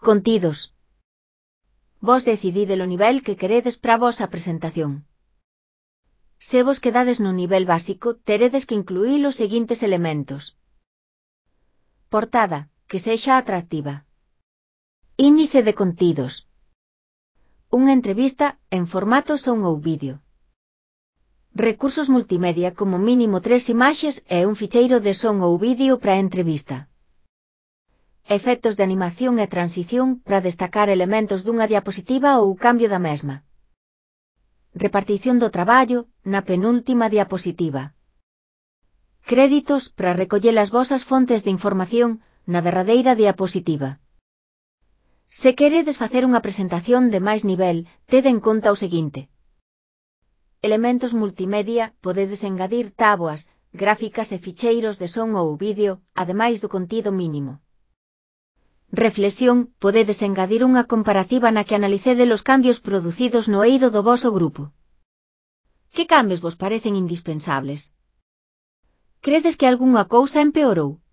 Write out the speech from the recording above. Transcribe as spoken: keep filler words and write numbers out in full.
Contidos. Vos decidide o nivel que queredes para a vosa presentación. Se vos quedades no nivel básico, teredes que incluir os seguintes elementos. Portada, que sexa atractiva. Índice de contidos. Unha entrevista en formato son ou vídeo. Recursos multimedia como mínimo tres imaxes e un ficheiro de son ou vídeo para a entrevista. Efectos de animación e transición para destacar elementos dunha diapositiva ou cambio da mesma. Repartición do traballo na penúltima diapositiva. Créditos para recoller as vosas fontes de información na derradeira diapositiva. Se queredes facer unha presentación de máis nivel, tede en conta o seguinte. Elementos multimedia, podedes engadir táboas, gráficas e ficheiros de son ou vídeo, ademais do contido mínimo. Reflexión, podedes engadir unha comparativa na que analicede os cambios producidos no eido do voso grupo. Que cambios vos parecen indispensables? Credes que algunha cousa empeorou?